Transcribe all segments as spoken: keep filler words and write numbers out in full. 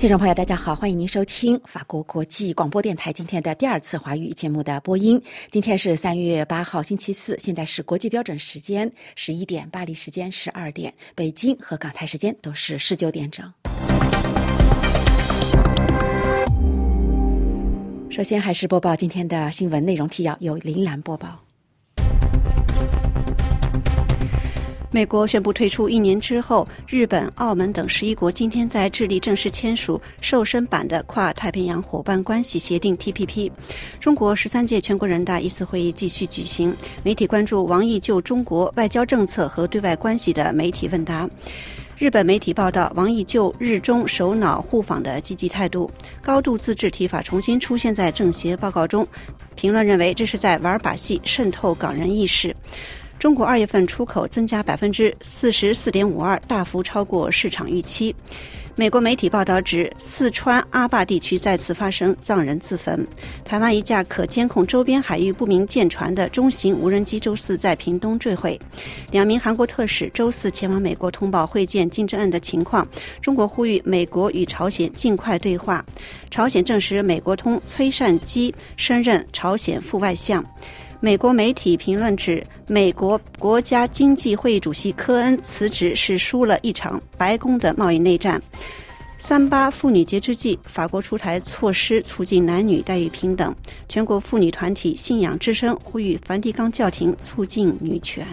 听众朋友大家好，欢迎您收听法国国际广播电台今天的第二次华语节目的播音。今天是三月八号星期四，现在是国际标准时间十一点，巴黎时间十二点，北京和港台时间都是十九点整。首先还是播报今天的新闻内容提要，由林兰播报。 美国宣布退出一年之后，日本、澳门等十一国今天在智利正式签署瘦身版的跨太平洋伙伴关系协定 T P P。 中国十三届全国人大一次会议继续举行，媒体关注王毅就中国外交政策和对外关系的媒体问答。日本媒体报道，王毅就日中首脑互访的积极态度。高度自治提法重新出现在政协报告中，评论认为这是在玩把戏，渗透港人意识。中国二月份出口增加百分之四十四点五二，大幅超过市场预期。美国媒体报道指，四川阿坝地区再次发生藏人自焚。台湾一架可监控周边海域不明舰船的中型无人机周四在屏东坠毁。两名韩国特使周四前往美国通报会见金正恩的情况。中国呼吁美国与朝鲜尽快对话。朝鲜证实美国通崔善基升任朝鲜副外相。美国媒体评论指，美国国家经济会议主席科恩辞职是输了一场白宫的贸易内战。三八妇女节之际，法国出台措施促进男女待遇平等。全国妇女团体信仰之声呼吁梵蒂冈教廷促进女权。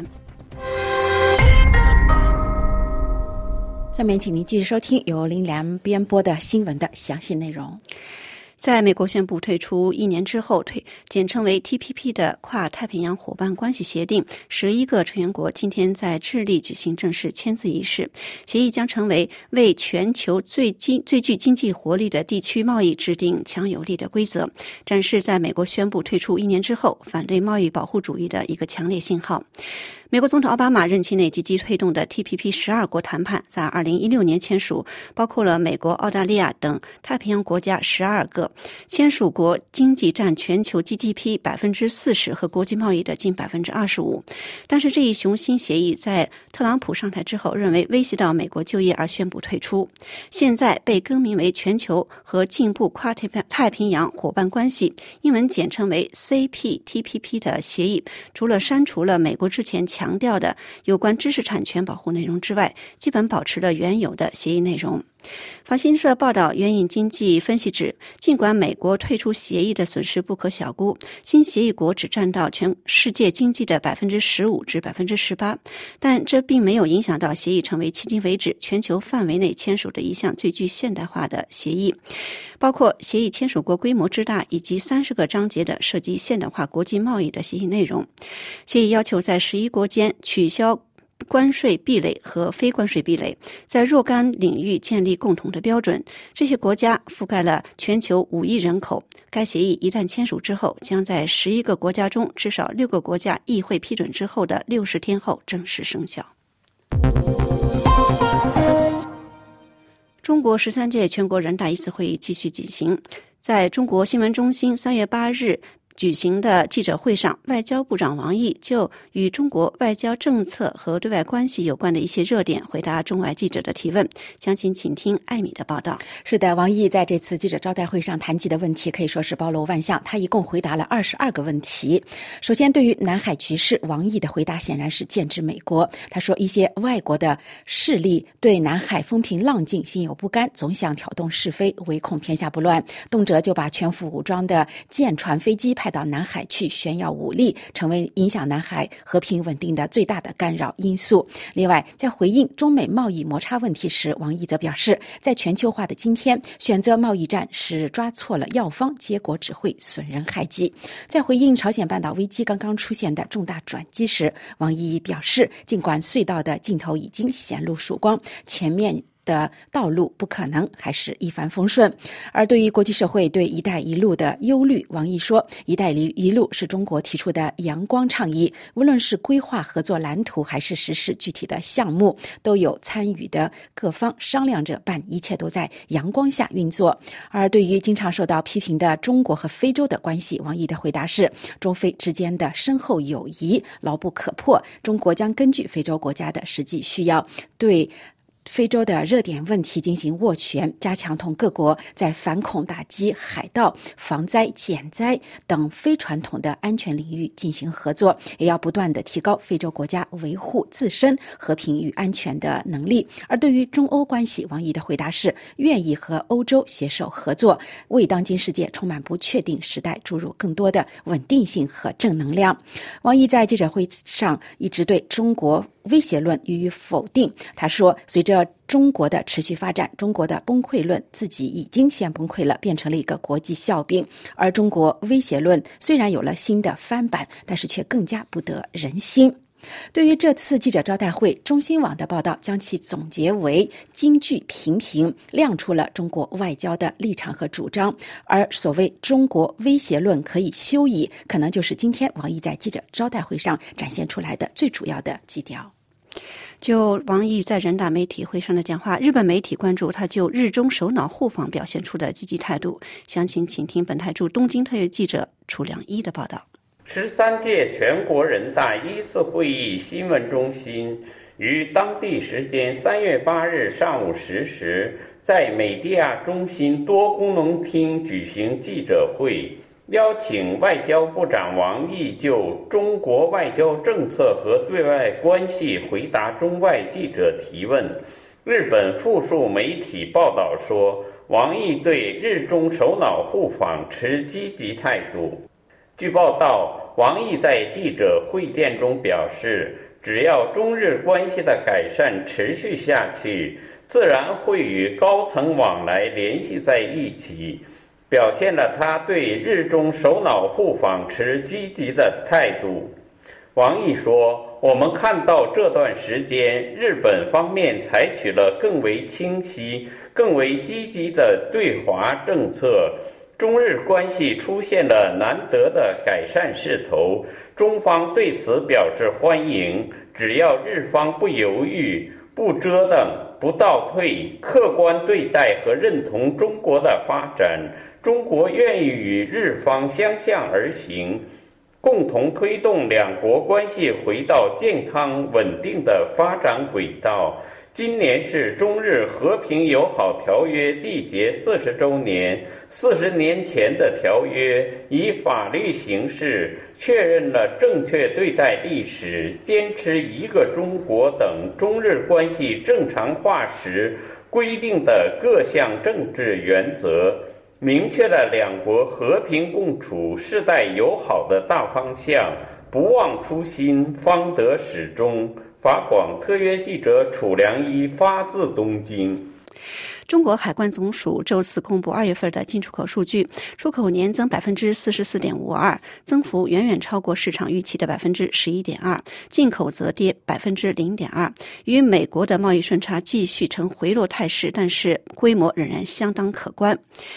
下面请您继续收听由林良编播的新闻的详细内容。 在美国宣布退出一年之后，退简称为 T P P 的跨太平洋伙伴关系协定，十一个成员国今天在智利举行正式签字仪式。协议将成为为全球最经最具经济活力的地区贸易制定强有力的规则，展示在美国宣布退出一年之后，反对贸易保护主义的一个强烈信号。美国总统奥巴马任期内积极推动的 T P P 十二国谈判在二零一六年签署，包括了美国、澳大利亚等太平洋国家十二个。签署国经济占全球 G D P 百分之四十和国际贸易的近百分之二十五。但是这一雄心协议在特朗普上台之后，认为威胁到美国就业而宣布退出。现在被更名为全球和进步跨太平洋伙伴关系，英文简称为 C P T P P 的协议，除了删除了美国之前强调的有关知识产权保护内容之外，基本保持了原有的协议内容。法新社报道，援引经济分析指，尽管美国退出协议的损失不可小估，新协议国只占到全世界经济的百分之十五至百分之十八，但这并没有影响到协议成为迄今为止全球范围内签署的一项最具现代化的协议，包括协议签署国规模之大以及三十个章节的涉及现代化国际贸易的协议内容。协议要求在十一国间取消关税壁垒和非关税壁垒，在若干领域建立共同的标准。这些国家覆盖了全球五亿人口。该协议一旦签署之后，将在十一个国家中至少六个国家议会批准之后的六十天后正式生效。中国十三届全国人大一次会议继续举行，在中国新闻中心三月八日举行的记者会上，外交部长王毅就与中国外交政策和对外关系有关的一些热点回答中外记者的提问。详情请听艾米的报道。 是的，王毅在这次记者招待会上谈及的问题可以说是包罗万象，他一共回答了二十二个问题。首先，对于南海局势，王毅的回答显然是剑指美国。他说，一些外国的势力对南海风平浪静心有不甘，总想挑动是非，唯恐天下不乱，动辄就把全副武装的舰船飞机派到南海去炫耀武力，成为影响南海和平稳定的最大的干扰因素。另外，在回应中美贸易摩擦问题时，王毅则表示，在全球化的今天，选择贸易战是抓错了药方，结果只会损人害己。在回应朝鲜半岛危机刚刚出现的重大转机时，王毅表示，尽管隧道的尽头已经显露曙光，前面的道路不可能还是一帆风顺。而对于国际社会对一带一路的忧虑，王毅说，一带一路是中国提出的阳光倡议，无论是规划合作蓝图还是实施具体的项目，都有参与的各方商量着办，一切都在阳光下运作。而对于经常受到批评的中国和非洲的关系，王毅的回答是，中非之间的深厚友谊牢不可破，中国将根据非洲国家的实际需要，对非洲的热点问题进行斡旋，加强同各国在反恐、打击海盗、防灾、减灾等非传统的安全领域进行合作，也要不断地提高非洲国家维护自身和平与安全的能力。而对于中欧关系，王毅的回答是愿意和欧洲携手合作，为当今世界充满不确定时代注入更多的稳定性和正能量。王毅在记者会上一直对中国威胁论予以否定。他说，随着中国的持续发展，中国的崩溃论自己已经先崩溃了，变成了一个国际笑柄。而中国威胁论虽然有了新的翻版，但是却更加不得人心。对于这次记者招待会，中新网的报道将其总结为金句频频，亮出了中国外交的立场和主张。而所谓中国威胁论可以休矣，可能就是今天王毅在记者招待会上展现出来的最主要的基调。 就王毅在人大媒体会上的讲话，日本媒体关注他就日中首脑互访表现出的积极态度。详情请听本台驻东京特约记者楚良一的报道。 十三届全国人大一次会议新闻中心于当地时间三月八日上午十时，在美地亚中心多功能厅举行记者会，邀请外交部长王毅就中国外交政策和对外关系回答中外记者提问。日本复数媒体报道说，王毅对日中首脑互访持积极态度。据报道，王毅在记者会见中表示，只要中日关系的改善持续下去，自然会与高层往来联系在一起，表现了他对日中首脑互访持积极的态度。王毅说，我们看到这段时间日本方面采取了更为清晰、更为积极的对华政策，中日关系出现了难得的改善势头，中方对此表示欢迎。只要日方不犹豫、不折腾、不倒退，客观对待和认同中国的发展，中国愿意与日方相向而行，共同推动两国关系回到健康稳定的发展轨道。今年是中日和平友好条约缔结四十周年，四十年前的条约以法律形式确认了正确对待历史、坚持一个中国等中日关系正常化时规定的各项政治原则，明确了两国和平共处、世代友好的大方向，不忘初心，方得始终。法广特约记者楚良一发自东京。 中国海关总署周四公布二月份的进出口数据，出口年增百分之四十四点五二，增幅远远超过市场预期的百分之十一点二，进口则跌百分之零点二。与美国的贸易顺差继续呈回落态势，但是规模仍然相当可观。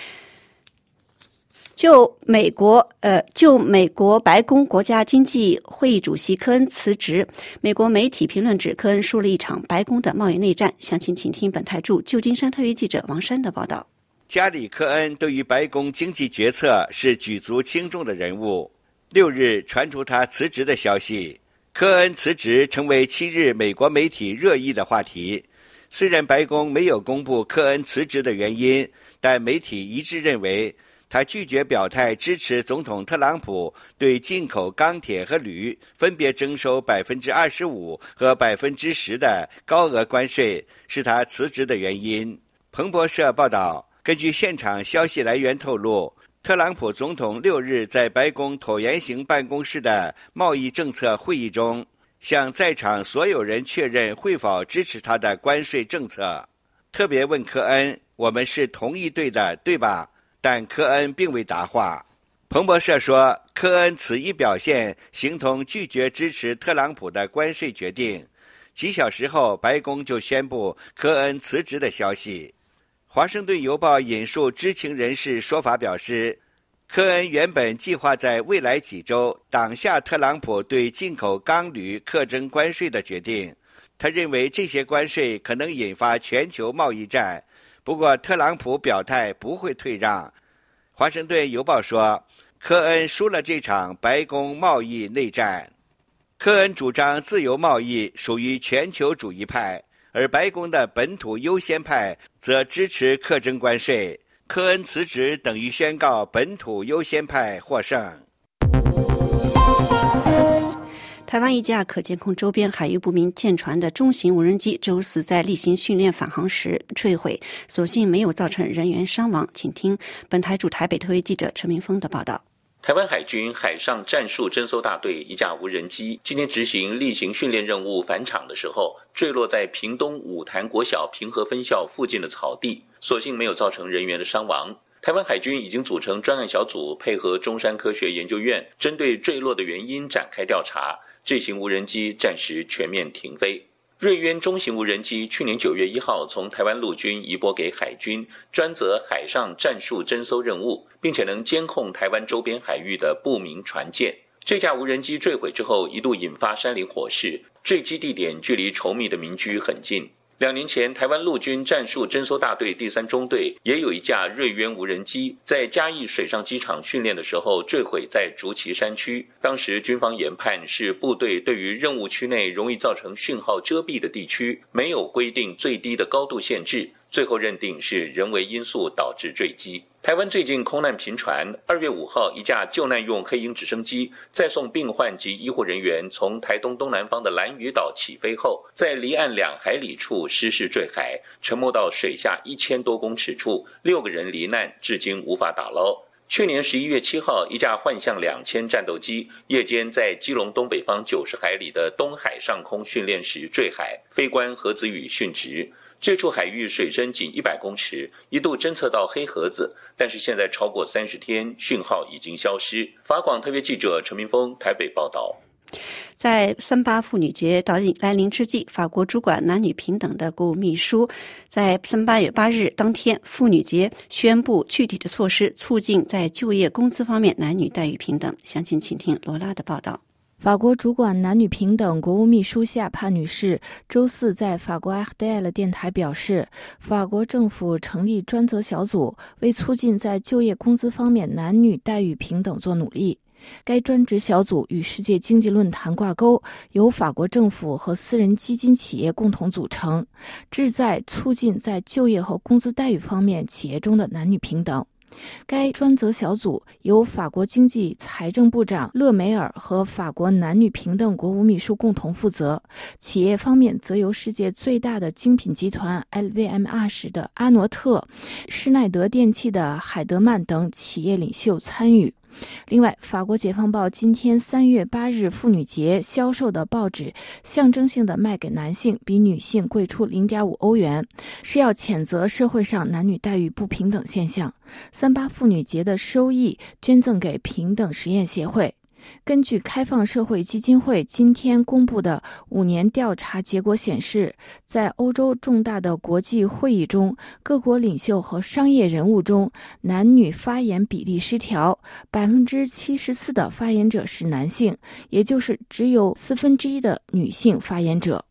就美国，呃，就美国白宫国家经济会议主席科恩辞职，美国媒体评论指科恩输了一场白宫的贸易内战。详情请听本台驻旧金山特约记者王珊的报道。 加里·科恩对于白宫经济决策是举足轻重的人物。六日传出他辞职的消息，科恩辞职成为七日美国媒体热议的话题。虽然白宫没有公布科恩辞职的原因，但媒体一致认为他拒绝表态支持总统特朗普对进口钢铁和铝分别征收百分之二十五和百分之十的高额关税，是他辞职的原因。彭博社报道，根据现场消息来源透露，特朗普总统六日在白宫椭圆形办公室的贸易政策会议中，向在场所有人确认会否支持他的关税政策，特别问科恩：“我们是同一队的，对吧？”但科恩并未答话。彭博社说，科恩此一表现形同拒绝支持特朗普的关税决定。几小时后，白宫就宣布科恩辞职的消息。华盛顿邮报引述知情人士说法表示，科恩原本计划在未来几周挡下特朗普对进口钢铝课征关税的决定。他认为这些关税可能引发全球贸易战，不过特朗普表态不会退让。华盛顿邮报说，科恩输了这场白宫贸易内战。科恩主张自由贸易，属于全球主义派， 而白宫的本土优先派则支持课征关税。科恩辞职等于宣告本土优先派获胜。 台湾一架可监控周边海域不明舰船的中型无人机周四在例行训练返航时坠毁，所幸没有造成人员伤亡。请听本台驻台北特约记者陈明峰的报道。 台湾海军海上战术侦搜大队一架无人机今天执行例行训练任务返场的时候，坠落在屏东五潭国小屏和分校附近的草地，所幸没有造成人员的伤亡。台湾海军已经组成专案小组，配合中山科学研究院，针对坠落的原因展开调查。这型无人机暂时全面停飞。瑞渊中型无人机去年九月一号从台湾陆军移拨给海军，专责海上战术侦搜任务，并且能监控台湾周边海域的不明船舰。这架无人机坠毁之后，一度引发山林火势，坠机地点距离稠密的民居很近。两年前，台湾陆军战术侦搜大队第三中队也有一架瑞渊无人机，在嘉义水上机场训练的时候坠毁在竹崎山区。当时军方研判是部队对于任务区内容易造成讯号遮蔽的地区没有规定最低的高度限制，最后认定是人为因素导致坠机。台湾最近空难频传，二月五号，一架救难用黑鹰直升机载送病患及医护人员从台东东南方的兰屿岛起飞后，在离岸两海里处失事坠海，沉没到水下一千多公尺处，六个人罹难，至今无法打捞。去年十一月七号，一架幻象两千战斗机夜间在基隆东北方九十海里的东海上空训练时坠海，飞官何子宇殉职。这处海域水深仅一百公尺，一度侦测到黑盒子，但是现在超过三十天，讯号已经消失。法广特别记者陈明峰台北报道。 在三八妇女节到来临之际，法国主管男女平等的国务秘书在三八月八日当天妇女节宣布具体的措施，促进在就业工资方面男女待遇平等。详情请听罗拉的报道。 法国主管男女平等国务秘书夏帕女士周四在法国 R D L 电台表示，法国政府成立专责小组，为促进在就业工资方面男女待遇平等做努力。该专职小组与世界经济论坛挂钩，由法国政府和私人基金企业共同组成，旨在促进在就业和工资待遇方面企业中的男女平等。该专责小组由法国经济财政部长勒梅尔和法国男女平等国务秘书共同负责，企业方面则由世界最大的精品集团 L V M H 的阿诺特、施耐德电器的海德曼等企业领袖参与。另外，法国解放报今天三月八日妇女节销售的报纸象征性的卖给男性比女性贵出 零点五欧元，是要谴责社会上男女待遇不平等现象。三八妇女节的收益捐赠给平等实验协会。根据开放社会基金会今天公布的五年调查结果显示，在欧洲重大的国际会议中，各国领袖和商业人物中男女发言比例失调， 百分之七十四 的发言者是男性，也就是只有四分之一的女性发言者。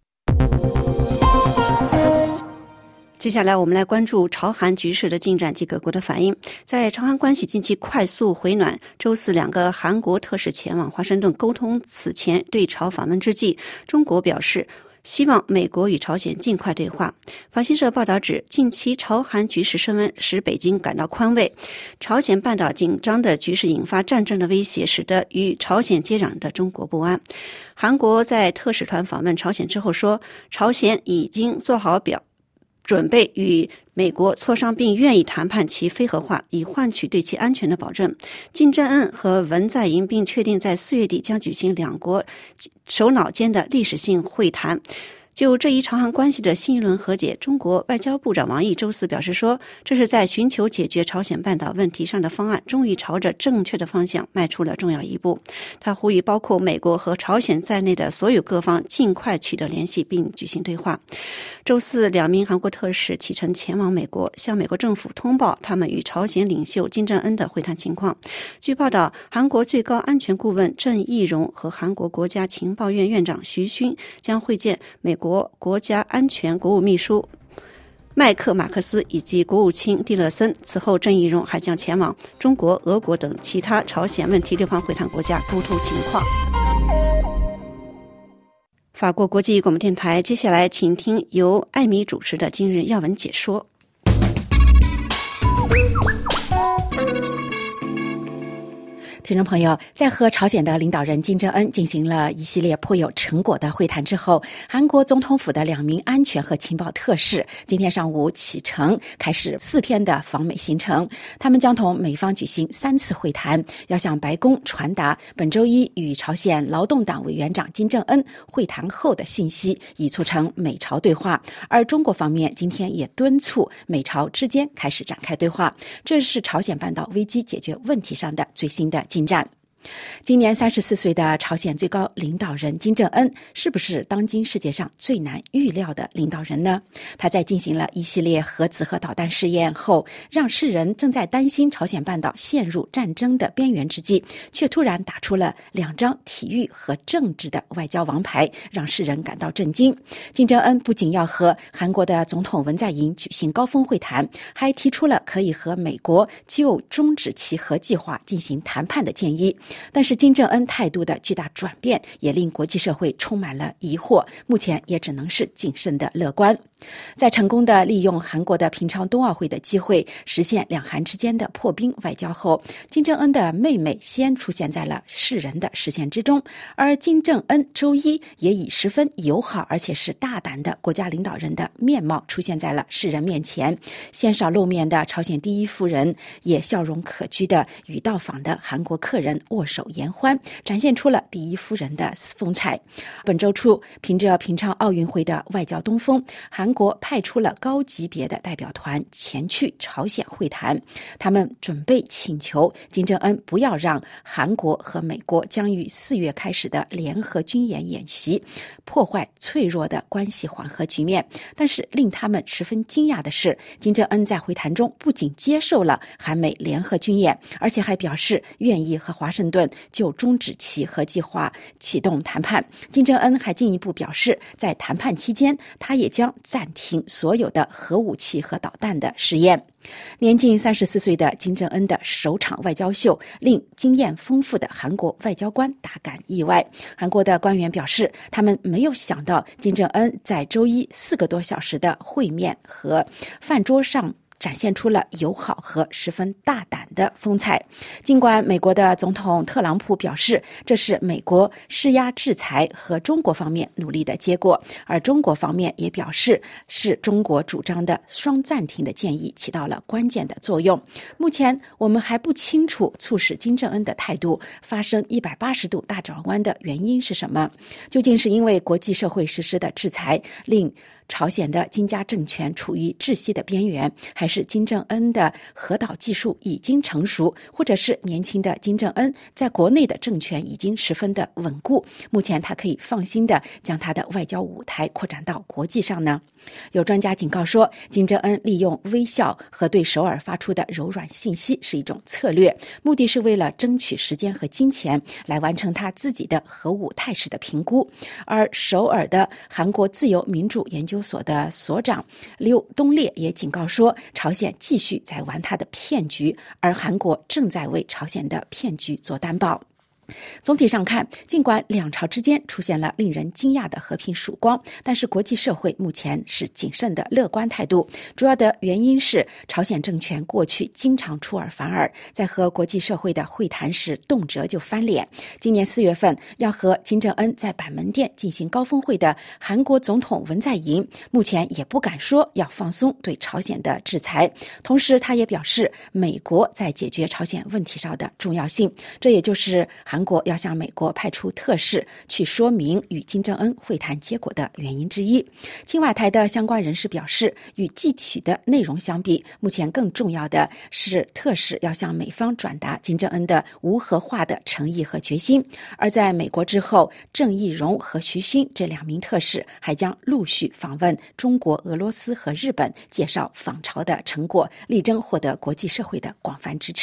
接下来我们来关注朝韩局势的进展及各国的反应。在朝韩关系近期快速回暖，周四两个韩国特使前往华盛顿沟通此前对朝访问之际，中国表示希望美国与朝鲜尽快对话。法新社报道指，近期朝韩局势升温使北京感到宽慰，朝鲜半岛紧张的局势引发战争的威胁，使得与朝鲜接壤的中国不安。韩国在特使团访问朝鲜之后说，朝鲜已经做好表准备与美国磋商，并愿意谈判其非核化，以换取对其安全的保证。金正恩和文在寅并确定在四月底将举行两国首脑间的历史性会谈。就这一朝韩关系的新一轮和解，中国外交部长王毅周四表示说，这是在寻求解决朝鲜半岛问题上的方案终于朝着正确的方向迈出了重要一步。他呼吁包括美国和朝鲜在内的所有各方尽快取得联系并举行对话。周四，两名韩国特使启程前往美国，向美国政府通报他们与朝鲜领袖金正恩的会谈情况。据报道，韩国最高安全顾问郑义溶和韩国国家情报院院长徐勋将会见美国国国家安全国务秘书麦克马克思以及国务卿蒂勒森。此后，郑义溶还将前往中国、俄国等其他朝鲜问题六方会谈国家沟通情况。 法国国际广播电台，接下来请听由艾米主持的今日要闻解说。 听众朋友，在和朝鲜的领导人金正恩进行了一系列颇有成果的会谈之后，韩国总统府的两名安全和情报特使今天上午启程，开始四天的访美行程。他们将同美方举行三次会谈，要向白宫传达本周一与朝鲜劳动党委员长金正恩会谈后的信息，以促成美朝对话。而中国方面今天也敦促美朝之间开始展开对话，这是朝鲜半岛危机解决问题上的最新的进展。今年三十四岁的朝鲜最高领导人金正恩是不是当今世界上最难预料的领导人呢？他在进行了一系列核子和导弹试验后，让世人正在担心朝鲜半岛陷入战争的边缘之际，却突然打出了两张体育和政治的外交王牌，让世人感到震惊。金正恩不仅要和韩国的总统文在寅举行高峰会谈，还提出了可以和美国就终止其核计划进行谈判的建议。但是金正恩态度的巨大转变也令国际社会充满了疑惑，目前也只能是谨慎的乐观。在成功的利用韩国的平昌冬奥会的机会实现两韩之间的破冰外交后，金正恩的妹妹先出现在了世人的视线之中，而金正恩周一也以十分友好而且是大胆的国家领导人的面貌出现在了世人面前。鲜少露面的朝鲜第一夫人也笑容可掬的与到访的韩国客人握手言欢，展现出了第一夫人的风采。本周初，凭着平昌奥运会的外交东风，韩国派出了高级别的代表团前去朝鲜会谈，他们准备请求金正恩不要让韩国和美国将于四月开始的联合军演演习破坏脆弱的关系缓和局面。但是令他们十分惊讶的是，金正恩在会谈中不仅接受了韩美联合军演，而且还表示愿意和华盛顿就终止其核计划启动谈判。金正恩还进一步表示，在谈判期间，他也将暂停所有的核武器和导弹的试验。年近三十四岁的金正恩的首场外交秀令经验丰富的韩国外交官大感意外。韩国的官员表示，他们没有想到金正恩在周一四个多小时的会面和饭桌上展现出了友好和十分大胆的风采。尽管美国的总统特朗普表示，这是美国施压制裁和中国方面努力的结果，而中国方面也表示是中国主张的双暂停的建议起到了关键的作用。目前我们还不清楚促使金正恩的态度发生一百八十度大转弯的原因是什么，究竟是因为国际社会实施的制裁令朝鲜的金家政权处于窒息的边缘，还是金正恩的核导技术已经成熟，或者是年轻的金正恩在国内的政权已经十分的稳固，目前他可以放心的将他的外交舞台扩展到国际上呢？有专家警告说，金正恩利用微笑和对首尔发出的柔软信息是一种策略，目的是为了争取时间和金钱来完成他自己的核武态势的评估。而首尔的韩国自由民主研究所的所长刘东烈也警告说，朝鲜继续在玩他的骗局，而韩国正在为朝鲜的骗局做担保。总体上看，尽管两朝之间出现了令人惊讶的和平曙光，但是国际社会目前是谨慎的乐观态度。主要的原因是朝鲜政权过去经常出尔反尔，在和国际社会的会谈时动辄就翻脸。今年四月份要和金正恩在板门店进行高峰会的韩国总统文在寅，目前也不敢说要放松对朝鲜的制裁。同时他也表示美国在解决朝鲜问题上的重要性，这也就是韩国要向美国派出特使去说明与金正恩会谈结果的原因之一。青瓦台的相关人士表示，与具体的内容相比，目前更重要的是特使要向美方转达金正恩的无核化的诚意和决心。而在美国之后，郑义溶和徐勋这两名特使还将陆续访问中国、俄罗斯和日本，介绍访朝的成果，力争获得国际社会的广泛支持。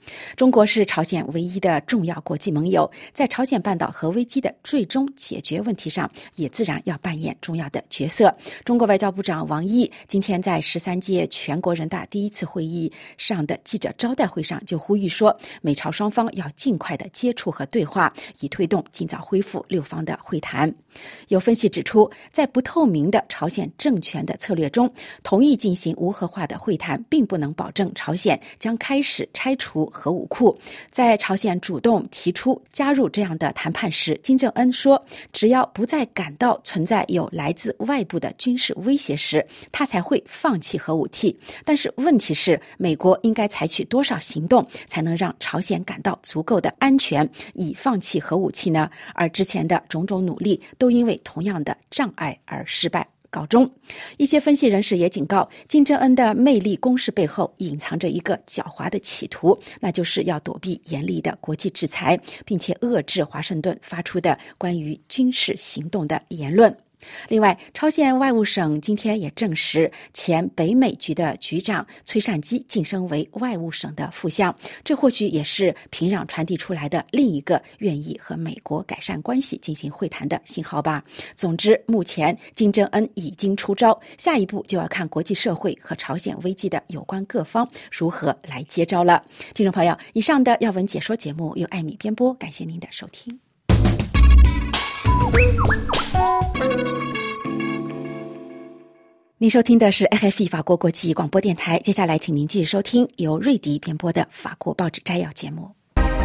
中国是朝鲜唯一的重要国际盟友，在朝鲜半岛核危机的最终解决问题上，也自然要扮演重要的角色。中国外交部长王毅今天在十三届全国人大第一次会议上的记者招待会上就呼吁说，美朝双方要尽快的接触和对话，以推动尽早恢复六方的会谈。有分析指出，在不透明的朝鲜政权的策略中，同意进行无核化的会谈，并不能保证朝鲜将开始拆除核武库。在朝鲜主动提出加入这样的谈判时，金正恩说，只要不再感到存在有来自外部的军事威胁时，他才会放弃核武器。但是问题是，美国应该采取多少行动才能让朝鲜感到足够的安全，以放弃核武器呢？而之前的种种努力都因为同样的障碍而失败告终。一些分析人士也警告，金正恩的魅力攻势背后隐藏着一个狡猾的企图，那就是要躲避严厉的国际制裁，并且遏制华盛顿发出的关于军事行动的言论。另外，朝鲜外务省今天也证实，前北美局的局长崔善基晋升为外务省的副相，这或许也是平壤传递出来的另一个愿意和美国改善关系进行会谈的信号吧。总之，目前金正恩已经出招，下一步就要看国际社会和朝鲜危机的有关各方如何来接招了。听众朋友，以上的要闻解说节目由艾米编播，感谢您的收听。您收听的是 F F 法国国际广播电台，接下来请您继续收听由瑞迪编播的法国报纸摘要节目。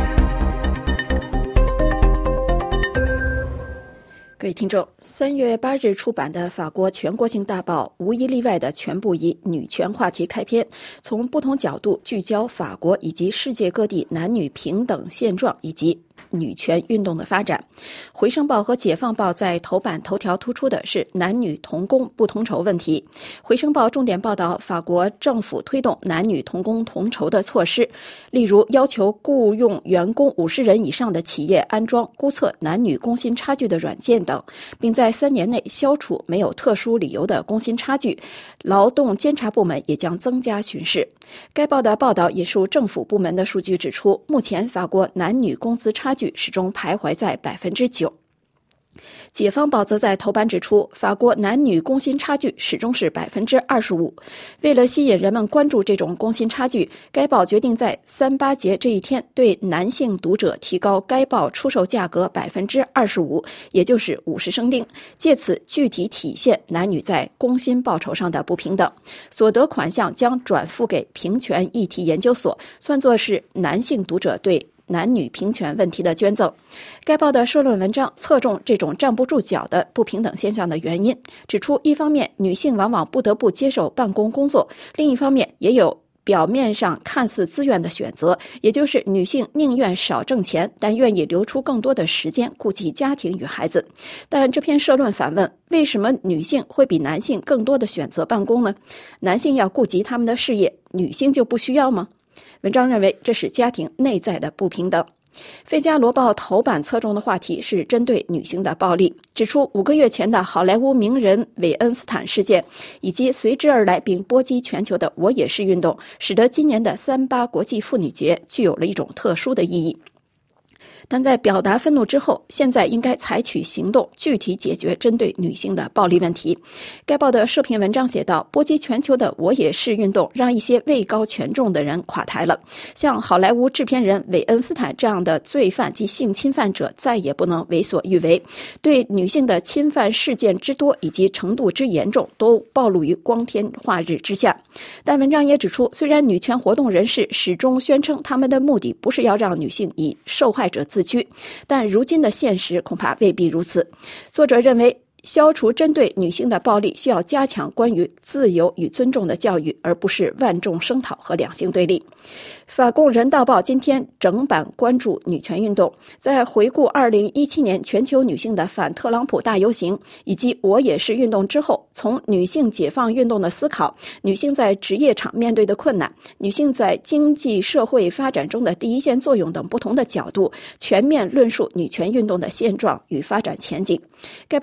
各位听众，三月八日出版的法国全国性大报无一例外的全部以女权话题开篇，从不同角度聚焦法国以及世界各地男女平等现状以及女权运动的发展。回声报和解放报在头版头条突出的是男女同工不同酬问题。回声报重点报道法国政府推动男女同工同酬的措施，例如要求雇用员工五十人以上的企业安装估测男女工薪差距的软件等，并在三年内消除没有特殊理由的工薪差距。劳动监察部门也将增加巡视。该报的报道引述政府部门的数据指出，目前法国男女工资差距始终徘徊在百分之九。解放报则在头版指出，法国男女工薪差距始终是百分之二十五。为了吸引人们关注这种工薪差距，该报决定在三八节这一天对男性读者提高该报出售价格百分之二十五，也就是五十升锭，借此具体体现男女在工薪报酬上的不平等。所得款项将转付给平权议题研究所，算作是男性读者对男女平权问题的捐赠。该报的社论文章侧重这种站不住脚的不平等现象的原因，指出一方面女性往往不得不接受办公工作，另一方面也有表面上看似自愿的选择，也就是女性宁愿少挣钱，但愿意留出更多的时间顾及家庭与孩子。但这篇社论反问，为什么女性会比男性更多的选择办公呢？男性要顾及他们的事业，女性就不需要吗？文章认为这是家庭内在的不平等。费加罗报头版侧重的话题是针对女性的暴力，指出五个月前的好莱坞名人韦恩斯坦事件，以及随之而来并波及全球的我也是运动，使得今年的三八国际妇女节具有了一种特殊的意义。但在表达愤怒之后，现在应该采取行动，具体解决针对女性的暴力问题。该报的社评文章写道，波及全球的我也是运动让一些位高权重的人垮台了，像好莱坞制片人韦恩斯坦这样的罪犯及性侵犯者再也不能为所欲为，对女性的侵犯事件之多以及程度之严重都暴露于光天化日之下。但文章也指出，虽然女权活动人士始终宣称他们的目的不是要让女性以受害者自居，但如今的现实恐怕未必如此。作者认为，消除针对女性的暴力需要加强关于自由与尊重的教育，而不是万众声讨和两性对立。法共人道报今天整版关注女权运动，在回顾二零一七年全球女性的反特朗普大游行以及我也是运动之后，从女性解放运动的思考，女性在职业场面对的困难，女性在经济社会发展中的第一线作用等不同的角度，全面论述女权运动的现状与发展前景。该报的社论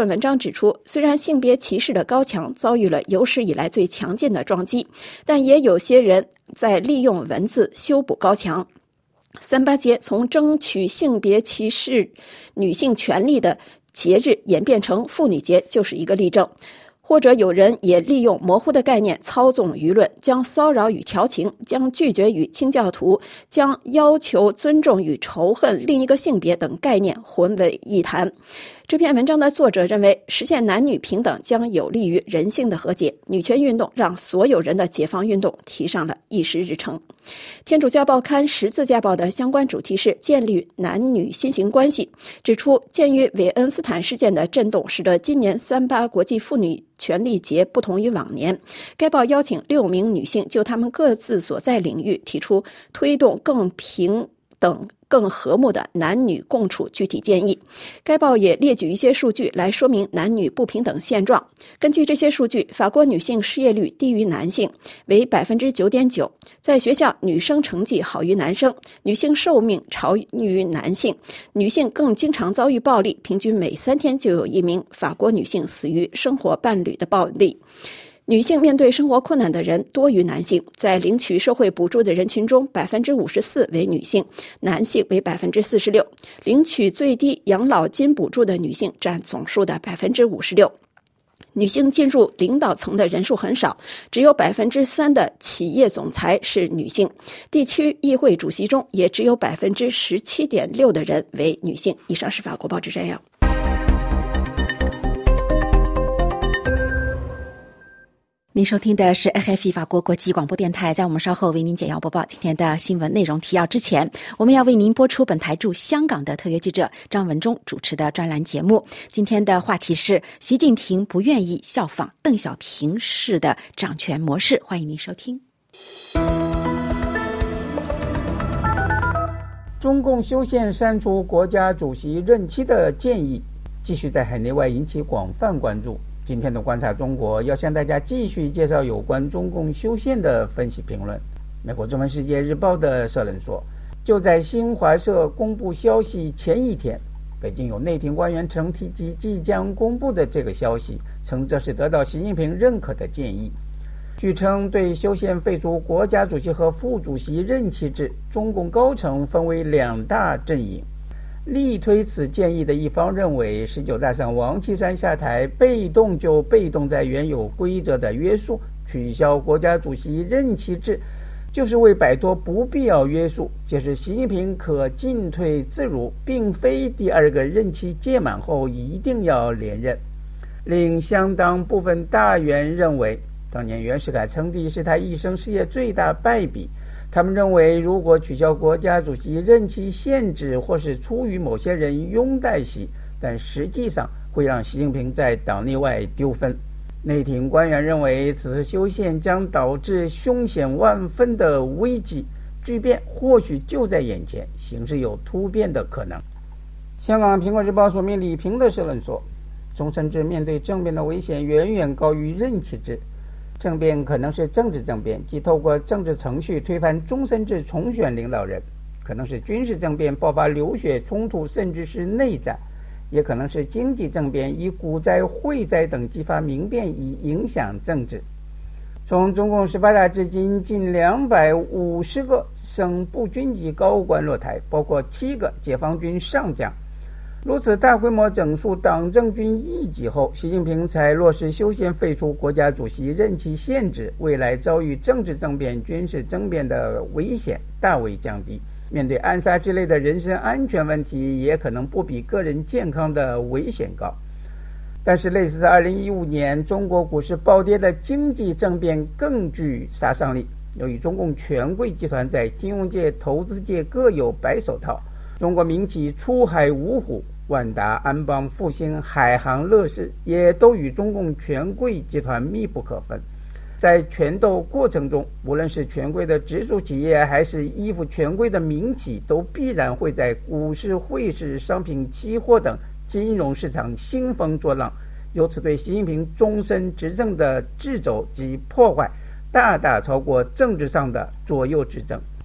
论文章指出，虽然性别歧视的高墙遭遇了有史以来最强劲的撞击，但也有些人在利用文字修补高墙。三八节从争取性别歧视女性权利的节日演变成妇女节就是一个例证。或者有人也利用模糊的概念操纵舆论，将骚扰与调情，将拒绝与清教徒，将要求尊重与仇恨另一个性别等概念混为一谈。这篇文章的作者认为，实现男女平等将有利于人性的和解，女权运动让所有人的解放运动提上了议事日程。天主教报刊《十字架报》的相关主题是建立男女新型关系，指出鉴于韦恩斯坦事件的震动，使得今年三八国际妇女权利节不同于往年。该报邀请六名女性就她们各自所在领域提出推动更平等更和睦的男女共处具体建议。该报也列举一些数据来说明男女不平等现状。根据这些数据，法国女性失业率低于男性，为 百分之九点九， 在学校女生成绩好于男生，女性寿命长于男性，女性更经常遭遇暴力，平均每三天就有一名法国女性死于生活伴侣的暴力。女性面对生活困难的人多于男性，在领取社会补助的人群中 百分之五十四 为女性，男性为 百分之四十六， 领取最低养老金补助的女性占总数的 百分之五十六。女性进入领导层的人数很少，只有 百分之三 的企业总裁是女性，地区议会主席中也只有 百分之十七点六 的人为女性。以上是法国报纸摘要。 您收听的是 F F 法国国际广播电台，在我们稍后为您简要播报今天的新闻内容提要之前，我们要为您播出本台驻香港的特约记者张文忠主持的专栏节目。今天的话题是习近平不愿意效仿邓小平式的掌权模式，欢迎您收听。 中共修宪删除国家主席任期的建议继续在海内外引起广泛关注。今天的观察中国要向大家继续介绍有关中共修宪的分析评论。美国中文世界日报的社论说，就在新华社公布消息前一天，北京有内廷官员曾提及即将公布的这个消息，称这是得到习近平认可的建议。据称，对修宪废除国家主席和副主席任期制，中共高层分为两大阵营。力推此建议的一方认为，十九大上王岐山下台，被动就被动在原有规则的约束，取消国家主席任期制，就是为摆脱不必要约束，即使习近平可进退自如，并非第二个任期届满后一定要连任。另相当部分大员认为，当年袁世凯称帝是他一生事业最大败笔。他们认为，如果取消国家主席任期限制，或是出于某些人拥戴习，但实际上会让习近平在党内外丢分。内廷官员认为，此次修宪将导致凶险万分的危机，巨变或许就在眼前，形势有突变的可能。香港苹果日报署名李平的社论说，终身制面对政变的危险远远高于任期制。政变可能是政治政变，即透过政治程序推翻终身制重选领导人；可能是军事政变，爆发流血冲突，甚至是内战；也可能是经济政变，以股灾、汇灾等激发民变，以影响政治。从中共十八大至今，近两百五十个省部军级高官落台，包括七个解放军上将。如此大规模整肃党政军一级后，习近平才落实修宪废除国家主席任期限制，未来遭遇政治政变、军事政变的危险大为降低。面对暗杀之类的人身安全问题，也可能不比个人健康的危险高。但是类似二零一五年中国股市暴跌的经济政变更具杀伤力。由于中共权贵集团在金融界、投资界各有白手套，中国民企出海五虎、万达、安邦、复兴、海航、乐视也都与中共权贵集团密不可分。在权斗过程中，无论是权贵的直属企业，还是依附权贵的民企，都必然会在股市、汇市、商品期货等金融市场兴风作浪，由此对习近平终身执政的掣肘及破坏，大大超过政治上的左右执政。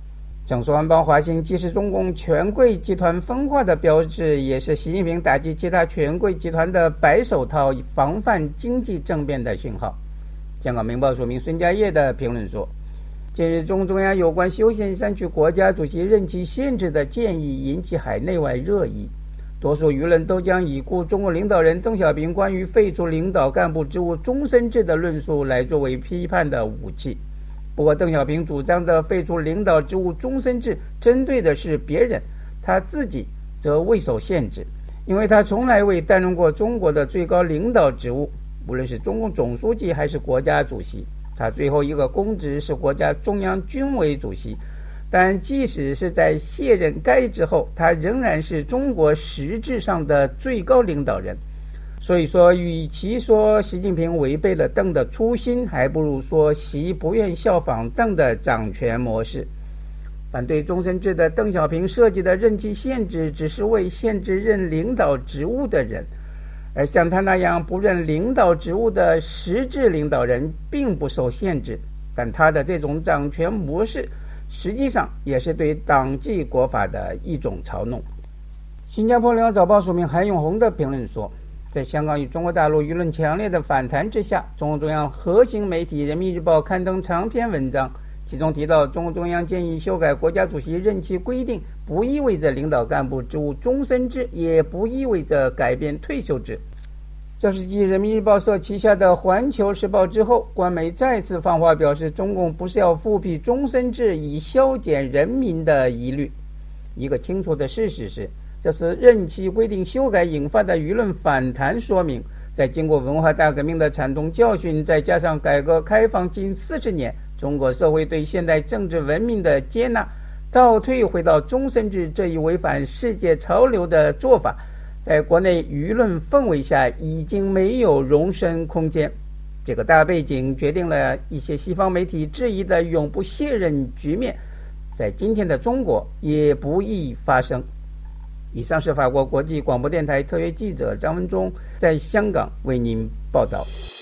整数安邦华兴既是中共权贵集团分化的标志，也是习近平打击其他权贵集团的白手套，防范经济政变的讯号。香港明报署名孙家业的评论说，近日中共中央有关修宪删去国家主席任期限制的建议引起海内外热议，多数舆论都将已故中共领导人邓小平关于废除领导干部职务终身制的论述来作为批判的武器。不过邓小平主张的废除领导职务终身制针对的是别人，他自己则未受限制，因为他从来未担任过中国的最高领导职务，无论是中共总书记还是国家主席。他最后一个公职是国家中央军委主席，但即使是在卸任该职后，他仍然是中国实质上的最高领导人。所以说，与其说习近平违背了邓的初心，还不如说习不愿效仿邓的掌权模式。反对终身制的邓小平设计的任期限制，只是为限制任领导职务的人，而像他那样不任领导职务的实质领导人并不受限制，但他的这种掌权模式实际上也是对党纪国法的一种嘲弄。新加坡联合早报署名韩永红的评论说，在香港与中国大陆舆论强烈的反弹之下，中共中央核心媒体人民日报刊登长篇文章，其中提到中共中央建议修改国家主席任期规定，不意味着领导干部职务终身制，也不意味着改变退休制。这是继人民日报社旗下的环球时报之后，官媒再次放话表示，中共不是要复辟终身制以消减人民的疑虑。一个清楚的事实是，这次任期规定修改引发的舆论反弹说明，在经过文化大革命的惨痛教训，再加上改革开放近四十年中国社会对现代政治文明的接纳，倒退回到终身制这一违反世界潮流的做法，在国内舆论氛围下已经没有容身空间。这个大背景决定了一些西方媒体质疑的永不卸任局面，在今天的中国也不易发生。以上是法国国际广播电台特约记者张文忠在香港为您报道。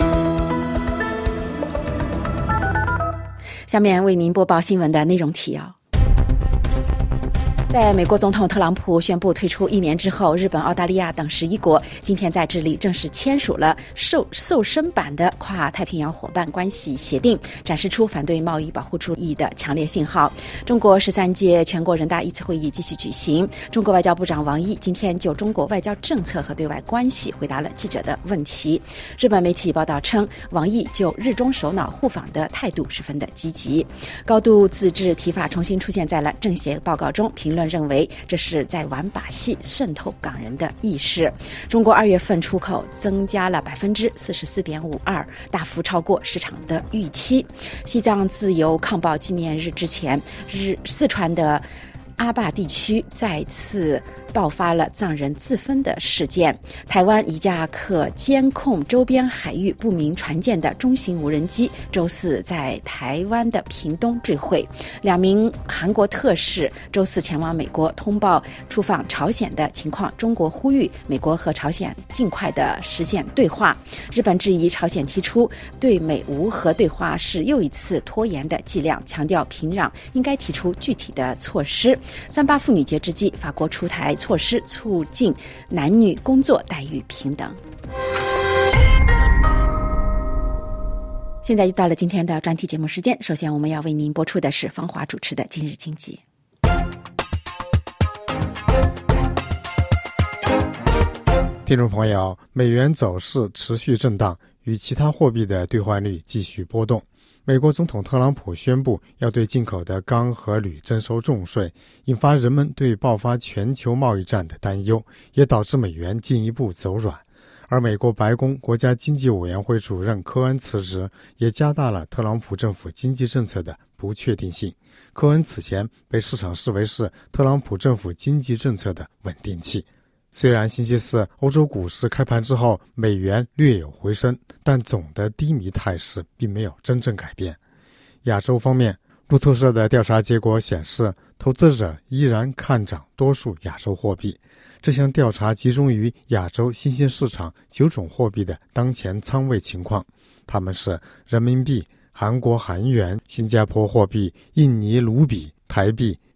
下面为您播报新闻的内容提要。在美国总统特朗普宣布退出一年之后，日本、澳大利亚等十一国今天在智利正式签署了瘦瘦身版的跨太平洋伙伴关系协定，展示出反对贸易保护主义的强烈信号。中国十三届全国人大一次会议继续举行，中国外交部长王毅今天就中国外交政策和对外关系回答了记者的问题。日本媒体报道称，王毅就日中首脑互访的态度十分的积极。高度自治提法重新出现在了政协报告中，评论认为这是在玩把戏，渗透港人的意识。中国二月份出口增加了百分之四十四点五二，大幅超过市场的预期。西藏自由抗暴纪念日之前，日四川的阿坝地区再次爆发了藏人自焚的事件。台湾一架可监控周边海域不明船舰的中型无人机周四在台湾的屏东坠毁。两名韩国特使周四前往美国通报出访朝鲜的情况，中国呼吁美国和朝鲜尽快的实现对话。日本质疑朝鲜提出对美无核对话是又一次拖延的伎俩，强调平壤应该提出具体的措施。三八妇女节之际，法国出台措施促进男女工作待遇平等。现在又到了今天的专题节目时间，首先我们要为您播出的是方华主持的今日经济。 听众朋友，美元走势持续震荡，与其他货币的兑换率继续波动。美国总统特朗普宣布要对进口的钢和铝征收重税，引发人们对爆发全球贸易战的担忧，也导致美元进一步走软。而美国白宫国家经济委员会主任科恩辞职，也加大了特朗普政府经济政策的不确定性。科恩此前被市场视为是特朗普政府经济政策的稳定器。虽然星期四欧洲股市开盘之后美元略有回升，但总的低迷态势并没有真正改变。亚洲方面，路透社的调查结果显示，投资者依然看涨多数亚洲货币。这项调查集中于亚洲新兴市场九种货币的当前仓位情况，它们是人民币、韩国韩元、新加坡货币、印尼卢比、台币、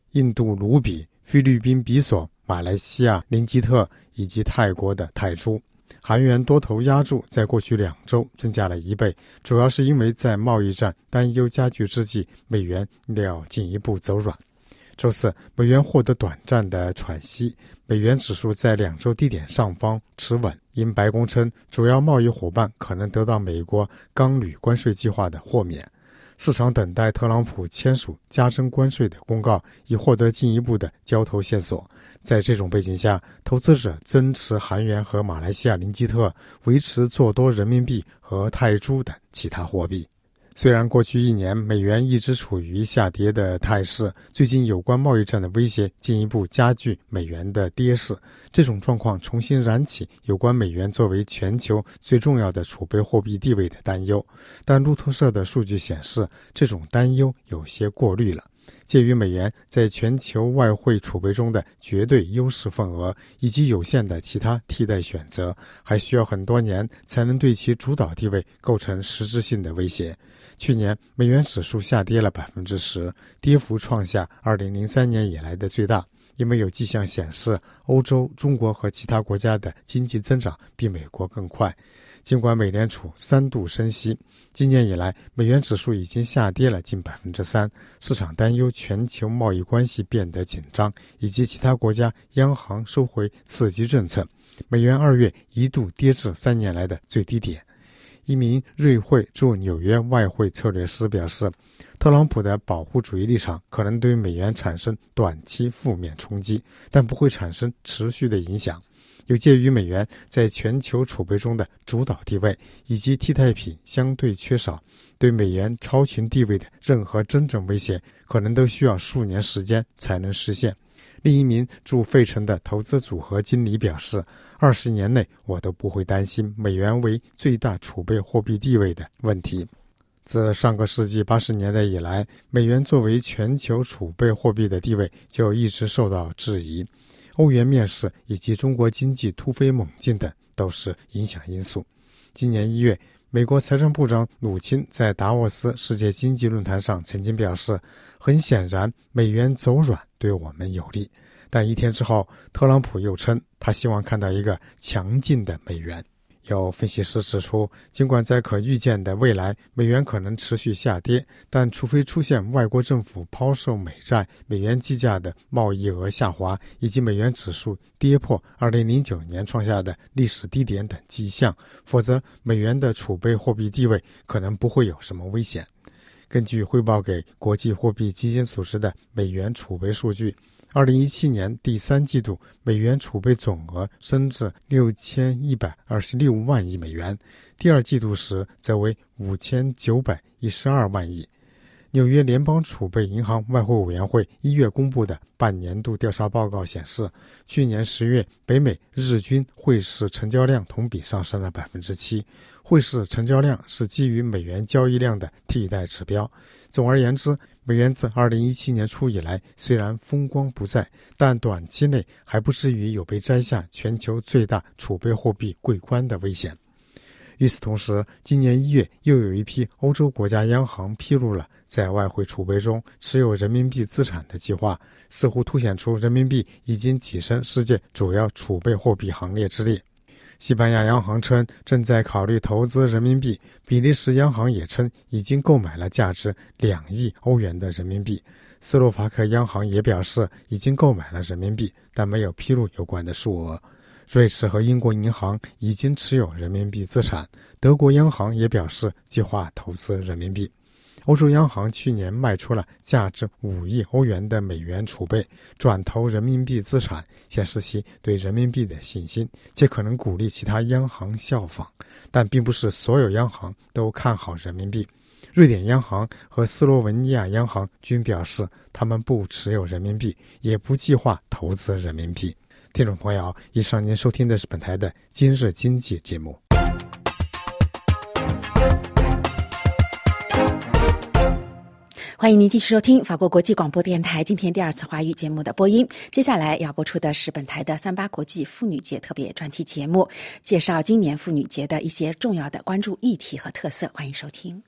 印度卢比、菲律宾比索、马来西亚林吉特以及泰国的泰铢。韩元多头压注在过去两周增加了一倍，主要是因为在贸易战担忧加剧之际，美元要进一步走软。周四，美元获得短暂的喘息，美元指数在两周低点上方持稳，因白宫称主要贸易伙伴可能得到美国钢铝关税计划的豁免。市场等待特朗普签署加征关税的公告，以获得进一步的交投线索。在这种背景下，投资者增持韩元和马来西亚林吉特，维持做多人民币和泰铢等其他货币。虽然过去一年美元一直处于下跌的态势，最近有关贸易战的威胁进一步加剧美元的跌势，这种状况重新燃起有关美元作为全球最重要的储备货币地位的担忧。但路透社的数据显示，这种担忧有些过滤了。介于美元在全球外汇储备中的绝对优势份额以及有限的其他替代选择，还需要很多年才能对其主导地位构成实质性的威胁。去年美元指数下跌了 百分之十， 跌幅创下二零零三年以来的最大，因为有迹象显示欧洲、中国和其他国家的经济增长比美国更快。尽管美联储三度升息，今年以来美元指数已经下跌了近 百分之三， 市场担忧全球贸易关系变得紧张，以及其他国家央行收回刺激政策。美元二月一度跌至三年来的最低点。一名瑞汇驻纽约外汇策略师表示，特朗普的保护主义立场可能对美元产生短期负面冲击，但不会产生持续的影响。有鉴于美元在全球储备中的主导地位以及替代品相对缺少，对美元超群地位的任何真正威胁可能都需要数年时间才能实现。另一名驻费城的投资组合经理表示，二十年内我都不会担心美元为最大储备货币地位的问题。自上个世纪八十年代以来，美元作为全球储备货币的地位就一直受到质疑。欧元面世以及中国经济突飞猛进等都是影响因素。今年一月，美国财政部长努钦在达沃斯世界经济论坛上曾经表示，很显然美元走软对我们有利。但一天之后，特朗普又称他希望看到一个强劲的美元。有分析师指出，尽管在可预见的未来美元可能持续下跌，但除非出现外国政府抛售美债、美元计价的贸易额下滑以及美元指数跌破二零零九年创下的历史低点等迹象，否则美元的储备货币地位可能不会有什么危险。根据汇报给国际货币基金组织的美元储备数据，二零一七年第三季度美元储备总额升至六千一百二十六万亿美元，第二季度时则为五千九百一十二万亿。纽约联邦储备银行外汇委员会一月公布的半年度调查报告显示，去年十月北美日均汇市成交量同比上升了 百分之七， 汇市成交量是基于美元交易量的替代指标。总而言之，美元自二零一七年初以来虽然风光不再，但短期内还不至于有被摘下全球最大储备货币桂冠的危险。与此同时，今年一月又有一批欧洲国家央行披露了在外汇储备中持有人民币资产的计划，似乎凸显出人民币已经跻身世界主要储备货币行列之列。西班牙央行称正在考虑投资人民币，比利时央行也称已经购买了价值两亿欧元的人民币，斯洛伐克央行也表示已经购买了人民币，但没有披露有关的数额。瑞士和英国银行已经持有人民币资产，德国央行也表示计划投资人民币。欧洲央行去年卖出了价值五亿欧元的美元储备，转投人民币资产，显示其对人民币的信心，且可能鼓励其他央行效仿。但并不是所有央行都看好人民币。瑞典央行和斯洛文尼亚央行均表示，他们不持有人民币，也不计划投资人民币。听众朋友，以上您收听的是本台的今日经济节目。 欢迎您继续收听法国国际广播电台今天第二次华语节目的播音。接下来要播出的是本台的三八国际妇女节特别专题节目，介绍今年妇女节的一些重要的关注议题和特色。欢迎收听。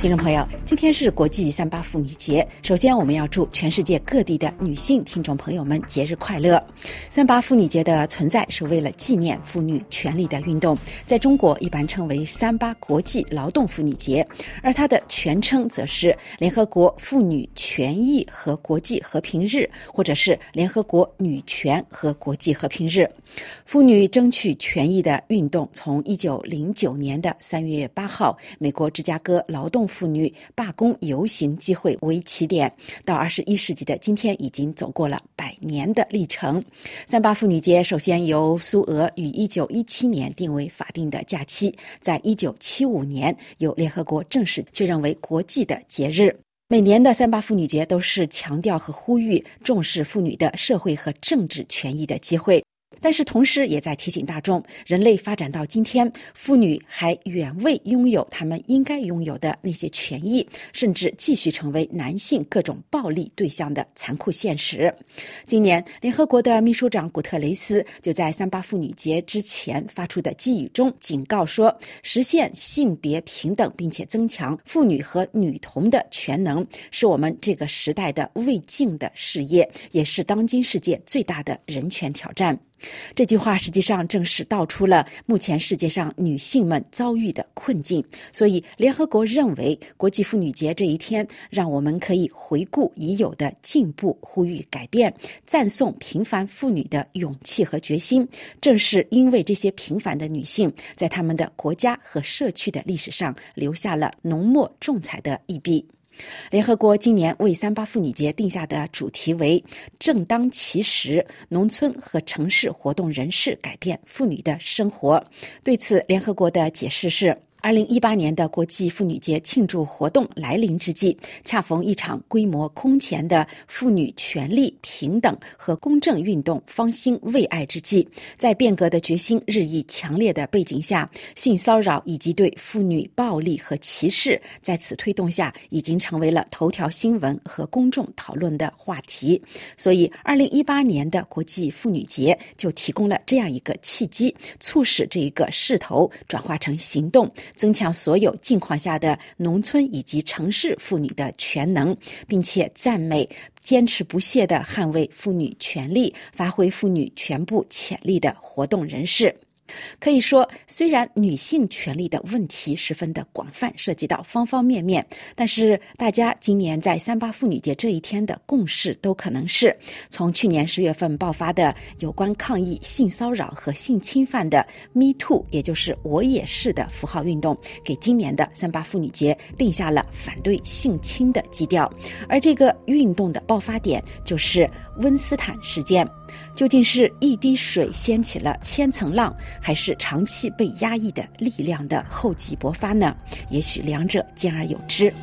听众朋友，今天是国际三八妇女节。首先，我们要祝全世界各地的女性听众朋友们节日快乐。三八妇女节的存在是为了纪念妇女权利的运动，在中国一般称为三八国际劳动妇女节，而它的全称则是联合国妇女权益和国际和平日，或者是联合国女权和国际和平日。妇女争取权益的运动从一九零九年的三月八号美国芝加哥劳动妇女罢工游行集会为起点，到二十一世纪的今天已经走过了百年的历程。三八妇女节首先由苏俄于一九一七年定为法定的假期，在一九七五年由联合国正式确认为国际的节日。每年的三八妇女节都是强调和呼吁重视妇女的社会和政治权益的机会，但是同时也在提醒大众，人类发展到今天，妇女还远未拥有她们应该拥有的那些权益，甚至继续成为男性各种暴力对象的残酷现实。今年联合国的秘书长古特雷斯就在三八妇女节之前发出的寄语中警告说，实现性别平等并且增强妇女和女童的全能是我们这个时代的未竟的事业，也是当今世界最大的人权挑战。这句话实际上正是道出了目前世界上女性们遭遇的困境，所以联合国认为国际妇女节这一天让我们可以回顾已有的进步，呼吁改变，赞颂平凡妇女的勇气和决心。正是因为这些平凡的女性在她们的国家和社区的历史上留下了浓墨重彩的一笔。联合国今年为三八妇女节定下的主题为正当其时，农村和城市活动人士改变妇女的生活。对此，联合国的解释是，二零一八年的国际妇女节庆祝活动来临之际，恰逢一场规模空前的妇女权利、平等和公正运动方兴未艾之际，在变革的决心日益强烈的背景下，性骚扰以及对妇女暴力和歧视在此推动下已经成为了头条新闻和公众讨论的话题。所以二零一八年的国际妇女节就提供了这样一个契机，促使这一个势头转化成行动，增强所有境况下的农村以及城市妇女的全能，并且赞美坚持不懈地捍卫妇女权利、发挥妇女全部潜力的活动人士。可以说，虽然女性权利的问题十分的广泛，涉及到方方面面，但是大家今年在三八妇女节这一天的共识都可能是，从去年十月份爆发的有关抗议性骚扰和性侵犯的 Me Too， 也就是我也是的符号运动，给今年的三八妇女节定下了反对性侵的基调。而这个运动的爆发点就是温斯坦事件。究竟是一滴水掀起了千层浪，还是长期被压抑的力量的厚积薄发呢？也许两者兼而有之。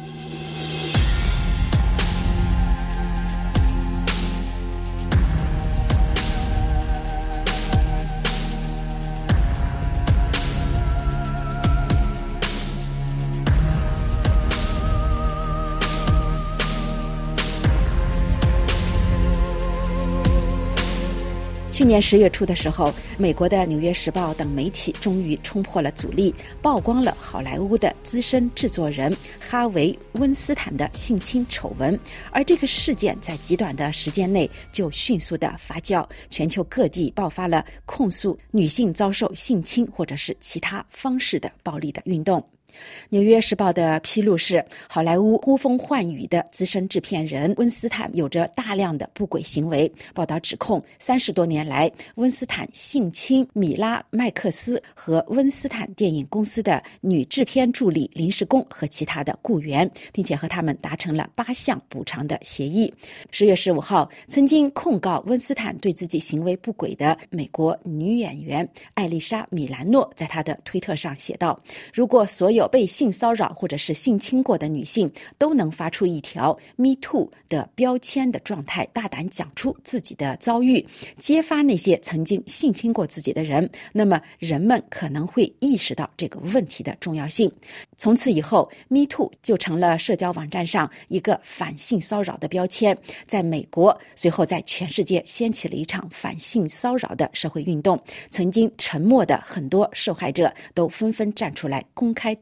去年十月初的时候，美国的《纽约时报》等媒体终于冲破了阻力，曝光了好莱坞的资深制作人哈维·温斯坦的性侵丑闻。而这个事件在极短的时间内就迅速的发酵，全球各地爆发了控诉女性遭受性侵或者是其他方式的暴力的运动。纽约时报的披露是，好莱坞呼风唤雨的资深制片人温斯坦有着大量的不轨行为。报道指控，三十多年来，温斯坦性侵米拉·麦克斯和温斯坦电影公司的女制片助理、临时工和其他的雇员，并且和他们达成了八项补偿的协议。十月十五号，曾经控告温斯坦对自己行为不轨的美国女演员艾丽莎·米兰诺在她的推特上写道：如果所有被性骚扰或者是性侵过的女性都能发出一条 Me Too 的标签的状态，大胆讲出自己的遭遇，揭发那些曾经性侵过自己的人，那么人们可能会意识到这个问题的重要性。从此以后 Me Too 就成了社交网站上一个反性骚扰的标签，在美国随后在全世界掀起了一场反性骚扰的社会运动。曾经沉默的很多受害者都纷纷站出来公开指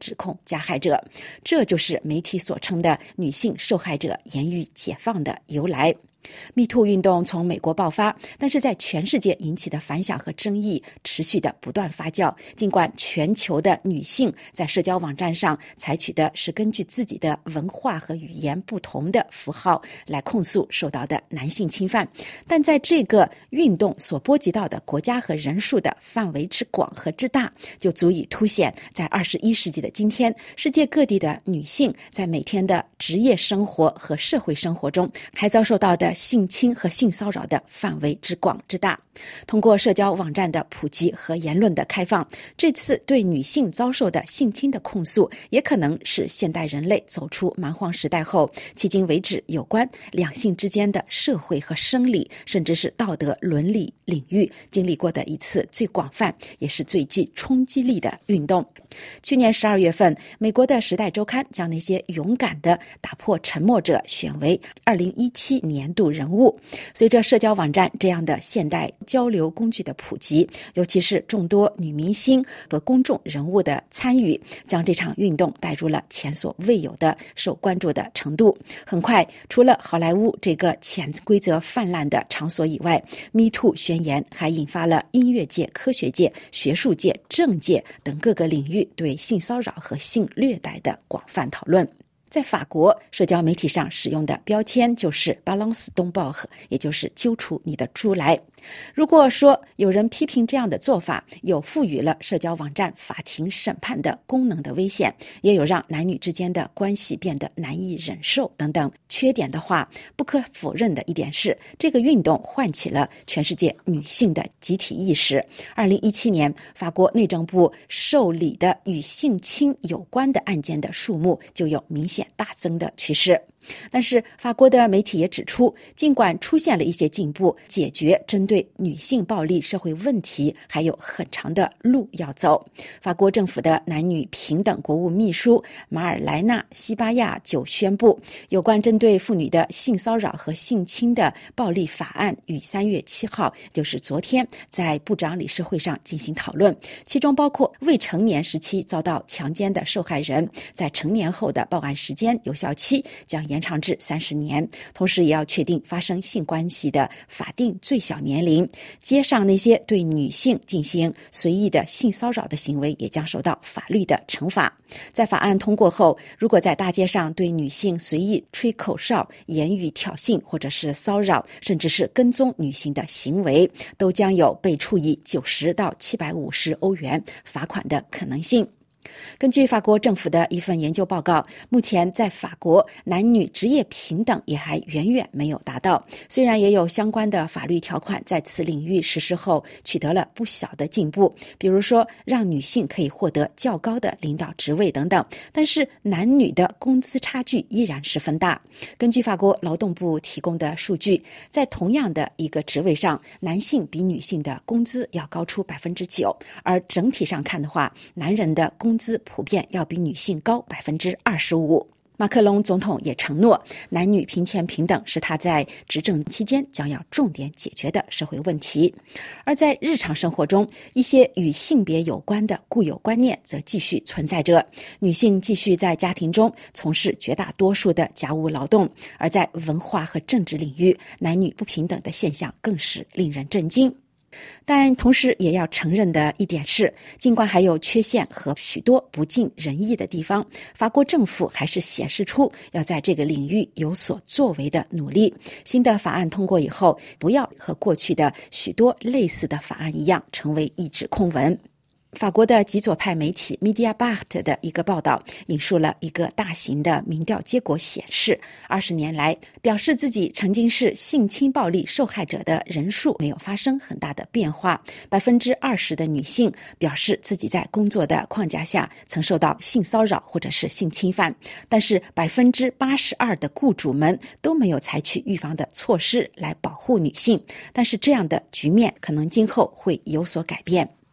指控加害者。这就是媒体所称的女性受害者言语解放的由来。Me Too 运动从美国爆发，但是在全世界引起的反响和争议持续的不断发酵。尽管全球的女性在社交网站上采取的是根据自己的文化和语言不同的符号来控诉受到的男性侵犯，但在这个运动所波及到的国家和人数的范围之广和之大，就足以凸显在二十一世纪的今天，世界各地的女性在每天的职业生活和社会生活中还遭受到的性侵和性骚扰的范围之广之大。通过社交网站的普及和言论的开放，这次对女性遭受的性侵的控诉也可能是现代人类走出蛮荒时代后迄今为止有关两性之间的社会和生理甚至是道德伦理领域经历过的一次最广泛也是最具冲击力的运动。去年十二月份，美国的《时代周刊》将那些勇敢的打破沉默者选为二零一七年度人物。随着社交网站这样的现代交流工具的普及，尤其是众多女明星和公众人物的参与，将这场运动带入了前所未有的受关注的程度。很快，除了好莱坞这个潜规则泛滥的场所以外， Me Too 宣言还引发了音乐界、科学界、学术界、政界等各个领域对性骚扰和性虐待的广泛讨论。在法国，社交媒体上使用的标签就是 balance ton bœuf， 也就是揪出你的猪来。如果说有人批评这样的做法有赋予了社交网站法庭审判的功能的危险，也有让男女之间的关系变得难以忍受等等缺点的话，不可否认的一点是，这个运动唤起了全世界女性的集体意识。二零一七年，法国内政部受理的与性侵有关的案件的数目就有明显大增的趋势。但是法国的媒体也指出，尽管出现了一些进步，解决针对女性暴力社会问题还有很长的路要走。法国政府的男女平等国务秘书马尔莱纳·西巴亚就宣布，有关针对妇女的性骚扰和性侵的暴力法案于三月七号，就是昨天，在部长理事会上进行讨论，其中包括未成年时期遭到强奸的受害人在成年后的报案时间有效期将延长至三十年，同时也要确定发生性关系的法定最小年龄。街上那些对女性进行随意的性骚扰的行为也将受到法律的惩罚。在法案通过后，如果在大街上对女性随意吹口哨、言语挑衅或者是骚扰，甚至是跟踪女性的行为，都将有被处以九十到七百五十欧元罚款的可能性。根据法国政府的一份研究报告，目前在法国男女职业平等也还远远没有达到。虽然也有相关的法律条款在此领域实施后取得了不小的进步，比如说让女性可以获得较高的领导职位等等，但是男女的工资差距依然十分大。根据法国劳动部提供的数据，在同样的一个职位上，男性比女性的工资要高出 百分之九， 而整体上看的话，男人的工资普遍要比女性高 百分之二十五。马克龙总统也承诺，男女平权平等是他在执政期间将要重点解决的社会问题。而在日常生活中，一些与性别有关的固有观念则继续存在着。女性继续在家庭中从事绝大多数的家务劳动，而在文化和政治领域，男女不平等的现象更是令人震惊。但同时也要承认的一点是，尽管还有缺陷和许多不尽人意的地方，法国政府还是显示出要在这个领域有所作为的努力。新的法案通过以后，不要和过去的许多类似的法案一样成为一纸空文。法国的极左派媒体 Mediapart 的一个报道引述了一个大型的民调结果显示，二十年来表示自己曾经是性侵暴力受害者的人数没有发生很大的变化。 百分之二十 的女性表示自己在工作的框架下曾受到性骚扰或者是性侵犯，但是 百分之八十二 的雇主们都没有采取预防的措施来保护女性。但是这样的局面可能今后会有所改变。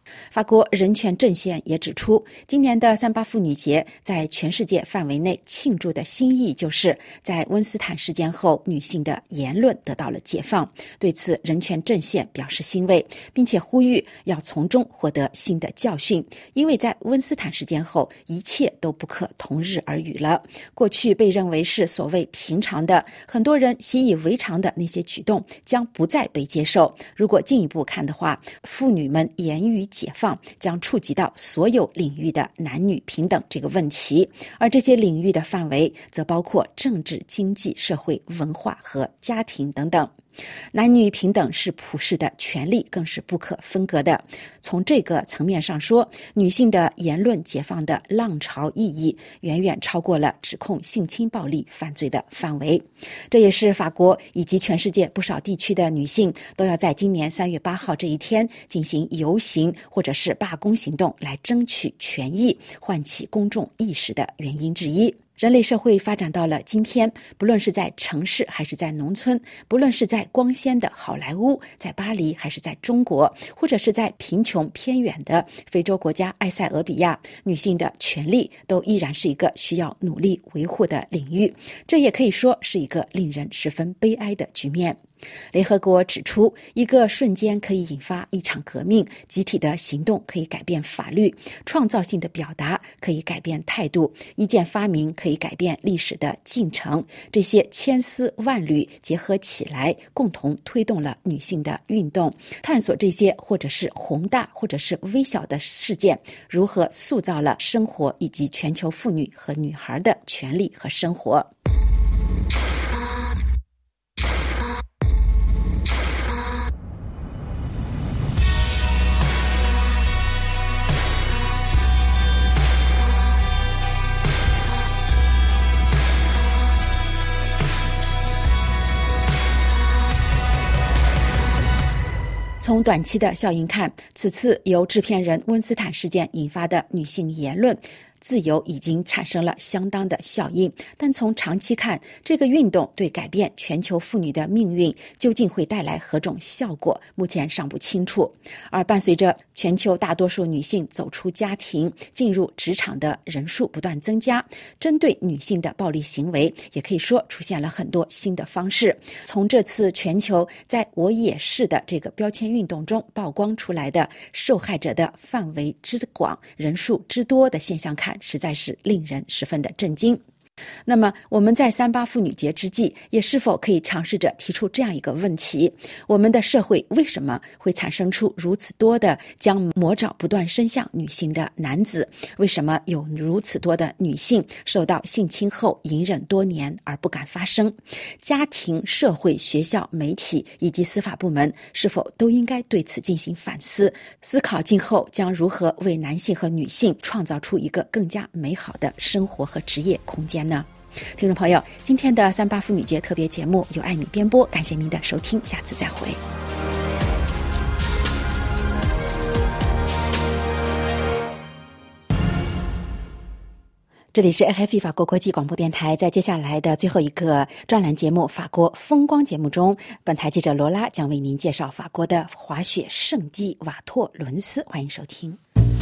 法国人权阵线也指出，今年的三八妇女节在全世界范围内庆祝的新意就是在温斯坦事件后，女性的言论得到了解放。对此，人权阵线表示欣慰，并且呼吁要从中获得新的教训，因为在温斯坦事件后，一切都不可同日而语了。过去被认为是所谓平常的，很多人习以为常的那些举动将不再被接受。如果进一步看的话，妇女们言语解放将触及到所有领域的男女平等这个问题，而这些领域的范围则包括政治、经济、社会、文化和家庭等等。男女平等是普世的权利，更是不可分割的。从这个层面上说，女性的言论解放的浪潮意义远远超过了指控性侵暴力犯罪的范围。这也是法国以及全世界不少地区的女性都要在今年三月八号这一天进行游行或者是罢工行动，来争取权益，唤起公众意识的原因之一。人类社会发展到了今天，不论是在城市还是在农村，不论是在光鲜的好莱坞，在巴黎还是在中国，或者是在贫穷偏远的非洲国家埃塞俄比亚，女性的权利都依然是一个需要努力维护的领域。这也可以说是一个令人十分悲哀的局面。联合国指出，一个瞬间可以引发一场革命，集体的行动可以改变法律，创造性的表达可以改变态度，一件发明可以改变历史的进程。这些千丝万缕结合起来，共同推动了女性的运动。探索这些或者是宏大或者是微小的事件，如何塑造了生活以及全球妇女和女孩的权利和生活。从短期的效应看，此次由制片人温斯坦事件引发的女性言论自由已经产生了相当的效应，但从长期看，这个运动对改变全球妇女的命运究竟会带来何种效果，目前尚不清楚。而伴随着全球大多数女性走出家庭，进入职场的人数不断增加，针对女性的暴力行为也可以说出现了很多新的方式。从这次全球在我也是的这个标签运动中曝光出来的受害者的范围之广、人数之多的现象看，实在是令人十分的震惊。那么我们在三八妇女节之际，也是否可以尝试着提出这样一个问题：我们的社会为什么会产生出如此多的将魔爪不断伸向女性的男子？为什么有如此多的女性受到性侵后隐忍多年而不敢发声？家庭、社会、学校、媒体以及司法部门是否都应该对此进行反思，思考今后将如何为男性和女性创造出一个更加美好的生活和职业空间呢？听众朋友，今天的三八妇女节特别节目由艾米编播，感谢您的收听，下次再会。这里是 F F 法国国际广播电台，在接下来的最后一个专栏节目《法国风光》节目中，本台记者罗拉将为您介绍法国的滑雪圣地瓦托伦斯，欢迎收听。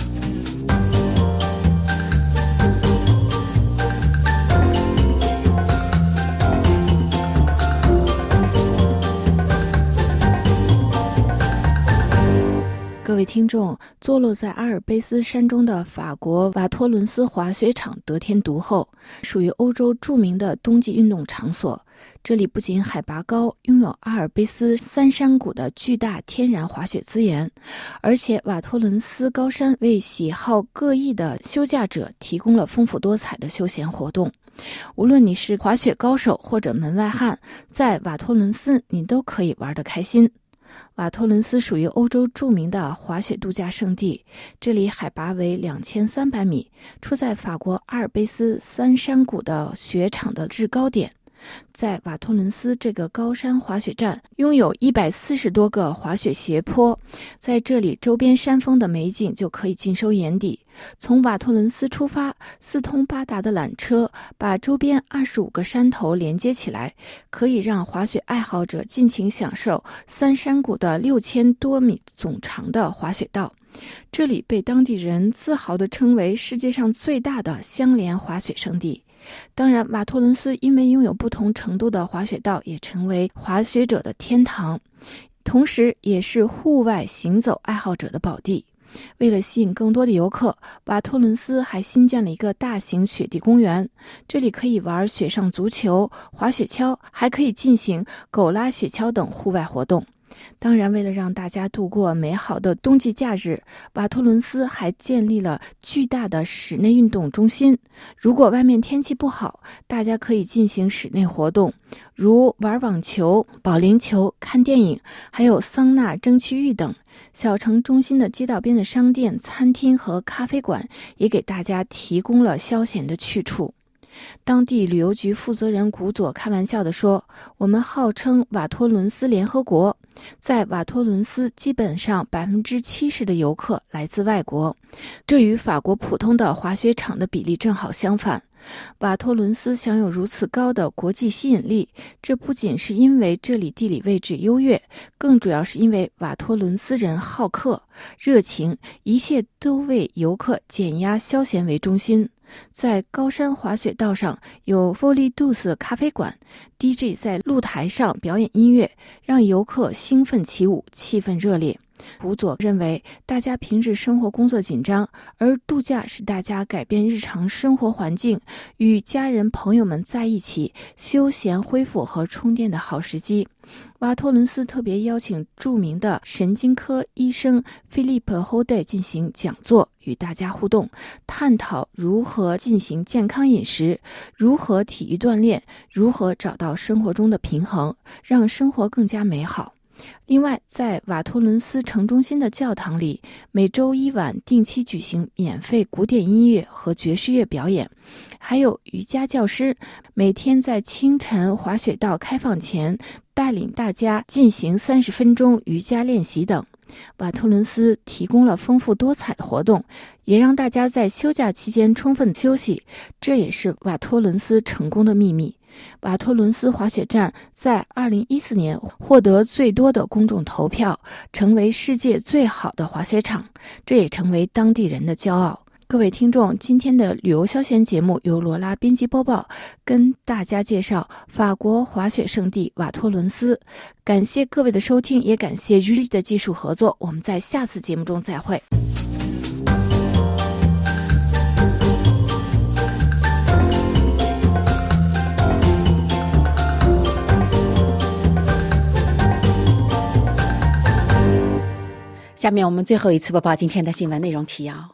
各位听众，坐落在阿尔卑斯山中的法国瓦托伦斯滑雪场得天独厚，属于欧洲著名的冬季运动场所。这里不仅海拔高，拥有阿尔卑斯三山谷的巨大天然滑雪资源，而且瓦托伦斯高山为喜好各异的休假者提供了丰富多彩的休闲活动。无论你是滑雪高手或者门外汉，在瓦托伦斯你都可以玩得开心。瓦托伦斯属于欧洲著名的滑雪度假胜地，这里海拔为两千三百米，处在法国阿尔卑斯三山谷的雪场的制高点。在瓦托伦斯这个高山滑雪站，拥有一百四十多个滑雪斜坡，在这里周边山峰的美景就可以尽收眼底。从瓦托伦斯出发，四通八达的缆车把周边二十五个山头连接起来，可以让滑雪爱好者尽情享受三山谷的六千多米总长的滑雪道。 这里被当地人自豪地称为世界上最大的相连滑雪胜地。当然，瓦托伦斯因为拥有不同程度的滑雪道，也成为滑雪者的天堂，同时也是户外行走爱好者的宝地。为了吸引更多的游客，瓦托伦斯还新建了一个大型雪地公园，这里可以玩雪上足球、滑雪橇，还可以进行狗拉雪橇等户外活动。当然，为了让大家度过美好的冬季假日，瓦托伦斯还建立了巨大的室内运动中心。如果外面天气不好，大家可以进行室内活动，如玩网球、保龄球、看电影，还有桑拿、蒸汽浴等。小城中心的街道边的商店、餐厅和咖啡馆也给大家提供了消闲的去处。当地旅游局负责人古佐开玩笑地说，我们号称瓦托伦斯联合国，在瓦托伦斯基本上 百分之七十 的游客来自外国，这与法国普通的滑雪场的比例正好相反。瓦托伦斯享有如此高的国际吸引力，这不仅是因为这里地理位置优越，更主要是因为瓦托伦斯人好客、热情，一切都为游客减压消闲为中心。在高山滑雪道上有 Folie Douce 咖啡馆， D J 在露台上表演音乐，让游客兴奋起舞，气氛热烈。古佐认为，大家平时生活工作紧张，而度假是大家改变日常生活环境，与家人朋友们在一起休闲恢复和充电的好时机。瓦托伦斯特别邀请著名的神经科医生 Philippe Houdet 进行讲座，与大家互动，探讨如何进行健康饮食，如何体育锻炼，如何找到生活中的平衡，让生活更加美好。另外，在瓦托伦斯城中心的教堂里，每周一晚定期举行免费古典音乐和爵士乐表演，还有瑜伽教师每天在清晨滑雪道开放前带领大家进行三十分钟瑜伽练习等。瓦托伦斯提供了丰富多彩的活动，也让大家在休假期间充分休息，这也是瓦托伦斯成功的秘密。瓦托伦斯滑雪站在二零一四年获得最多的公众投票，成为世界最好的滑雪场，这也成为当地人的骄傲。各位听众，今天的旅游消闲节目由罗拉编辑播报，跟大家介绍法国滑雪胜地瓦托伦斯。感谢各位的收听，也感谢 Julie 的技术合作。我们在下次节目中再会。 下面我们最后一次播报今天的新闻内容提要。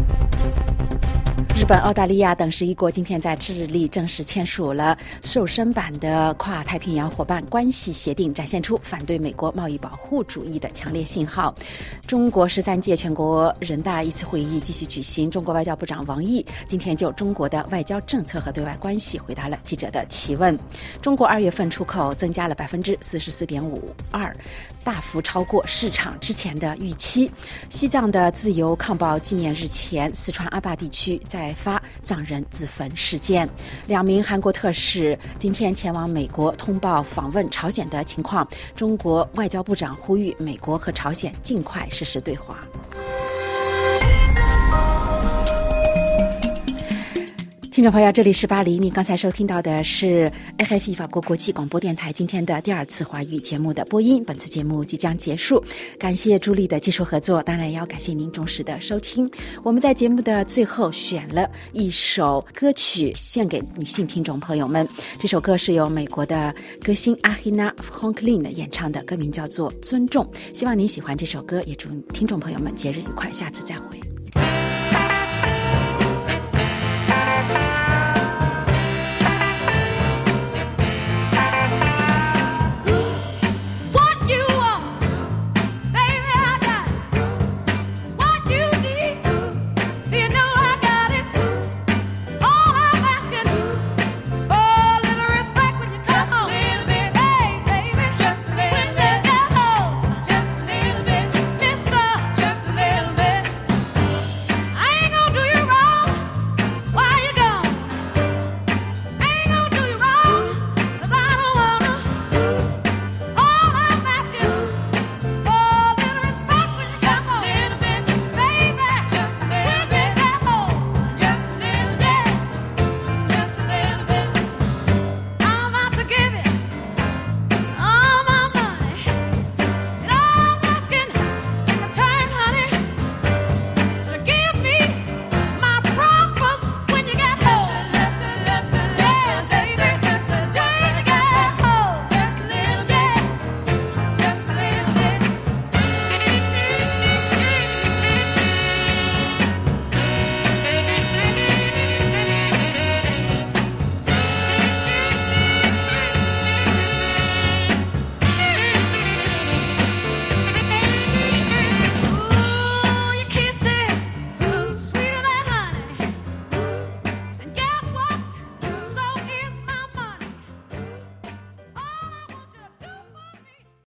日本、澳大利亚等十一国今天在智利正式签署了瘦身版的跨太平洋伙伴关系协定，展现出反对美国贸易保护主义的强烈信号。中国十三届全国人大一次会议继续举行，中国外交部长王毅今天就中国的外交政策和对外关系回答了记者的提问。中国二月份出口增加了百分之四十四点五二，大幅超过市场之前的预期。西藏的自由抗暴纪念日前，四川阿坝地区在发藏人自焚事件，两名韩国特使今天前往美国通报访问朝鲜的情况。中国外交部长呼吁美国和朝鲜尽快实施对话。听众朋友，这里是巴黎，你刚才收听到的是 F F E 法国国际广播电台今天的第二次华语节目的播音。本次节目即将结束，感谢朱莉的技术合作，当然也要感谢您重视的收听。我们在节目的最后选了一首歌曲献给女性听众朋友们，这首歌是由美国的歌星阿希娜·弗朗克林演唱的，歌名叫做《尊重》。希望您喜欢这首歌，也祝听众朋友们节日愉快，下次再会。